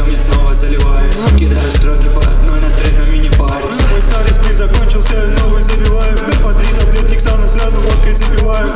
чем я снова заливаюсь. Кидаю строки по одной над треками, не парюсь. Мой старый спит закончился, новый забиваю. По 3 таблетки Ксана сразу водкой запиваю.